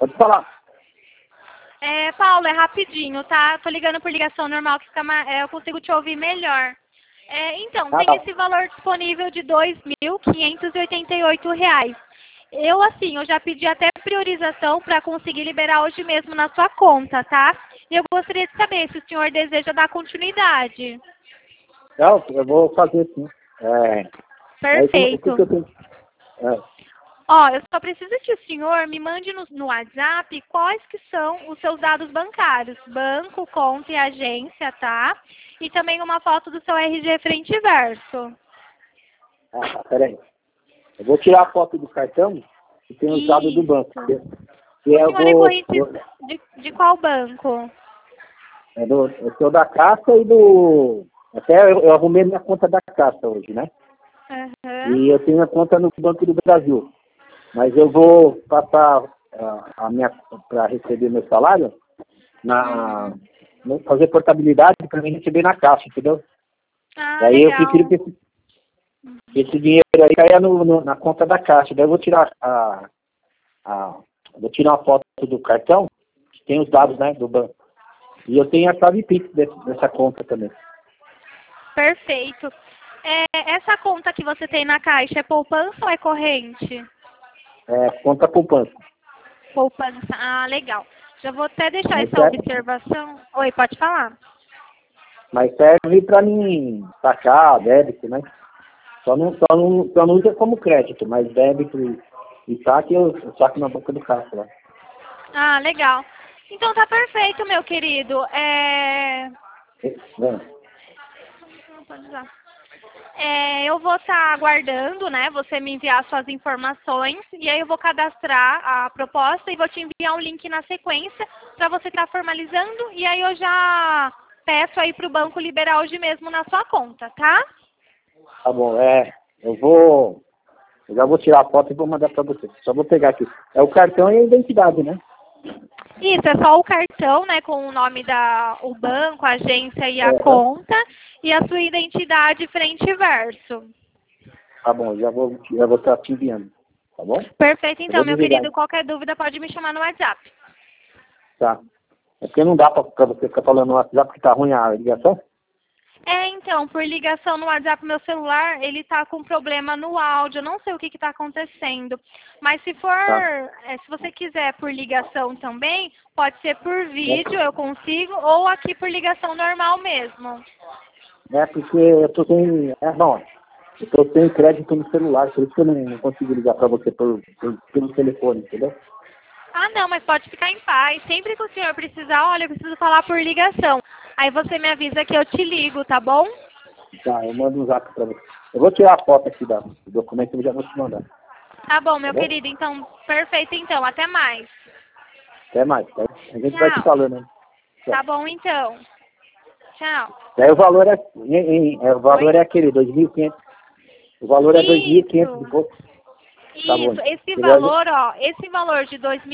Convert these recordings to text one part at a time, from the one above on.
Pode falar. Paulo, é rapidinho, tá? Tô ligando por ligação normal que eu consigo te ouvir melhor. Então, tem Tá. esse valor disponível de R$ 2.588. Eu já pedi até priorização para conseguir liberar hoje mesmo na sua conta, tá? E eu gostaria de saber se o senhor deseja dar continuidade. Não, eu vou fazer sim. O que Perfeito. eu tenho? Eu só preciso que o senhor me mande no WhatsApp quais que são os seus dados bancários. Banco, conta e agência, tá? E também uma foto do seu RG frente e verso. Peraí. Eu vou tirar a foto do cartão e tem os dados do banco. O senhor é corrente de qual banco? Eu sou da Caixa e do... Até eu arrumei minha conta da Caixa hoje, né? Uhum. E eu tenho a conta no Banco do Brasil. Mas eu vou passar para receber meu salário, fazer portabilidade para mim receber na Caixa, entendeu? Daí Legal. eu prefiro que esse dinheiro aí caia na conta da Caixa. Daí eu vou tirar vou tirar uma foto do cartão, que tem os dados, né, do banco. E eu tenho a chave Pix dessa conta também. Perfeito. Essa conta que você tem na Caixa é poupança ou é corrente? Conta poupança. Poupança. Legal. Já vou até deixar Mas essa observação. Oi, pode falar. Mas serve para mim sacar, débito, né? Só não usa como crédito, mas débito e saque eu saco na boca do caixa lá. Legal. Então tá perfeito, meu querido. Eu vou estar aguardando, né, você me enviar suas informações e aí eu vou cadastrar a proposta e vou te enviar um link na sequência para você estar formalizando e aí eu já peço aí para o banco liberar hoje mesmo na sua conta, tá? Tá bom, eu já vou tirar a foto e vou mandar para você. Só vou pegar aqui. É o cartão e a identidade, né? Isso, é só o cartão, né, com o nome o banco, a agência e a conta e a sua identidade frente e verso. Tá bom, já vou estar te enviando, tá bom? Perfeito, então, meu querido. Qualquer dúvida pode me chamar no WhatsApp. Tá. É porque não dá para você ficar falando no WhatsApp porque tá ruim a ligação? Então, por ligação no WhatsApp, meu celular, ele tá com problema no áudio. Eu não sei o que tá acontecendo. Mas se for, se você quiser por ligação também, pode ser por vídeo, eu consigo, ou aqui por ligação normal mesmo. Porque eu tô sem... eu tô sem crédito no celular, por isso que eu não consigo ligar para você pelo telefone, entendeu? Não, mas pode ficar em paz. Sempre que o senhor precisar, olha, eu preciso falar por ligação. Aí você me avisa que eu te ligo, tá bom? Tá, eu mando um zap para você. Eu vou tirar a foto aqui do documento e já vou te mandar. Tá bom, meu querido. Então, perfeito então. Até mais. Até mais, tá? A gente vai te falando, né? Tá bom, então. Tchau. Daí o valor é aquele, 2.500. O valor é 2.500 e pouco. Tá bom. Esse valor de R$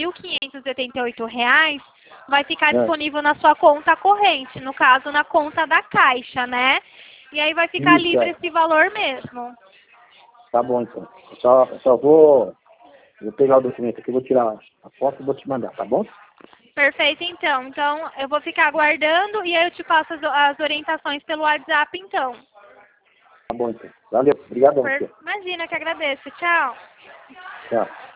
2.588 vai ficar disponível na sua conta corrente, no caso, na conta da Caixa, né? E aí vai ficar livre esse valor mesmo. Tá bom, então. Só vou pegar o documento aqui, vou tirar a foto e vou te mandar, tá bom? Perfeito, então. Então, eu vou ficar aguardando e aí eu te passo as orientações pelo WhatsApp, então. Tá bom, então. Valeu. Obrigadão. Imagina, que agradeço. Tchau. Tchau.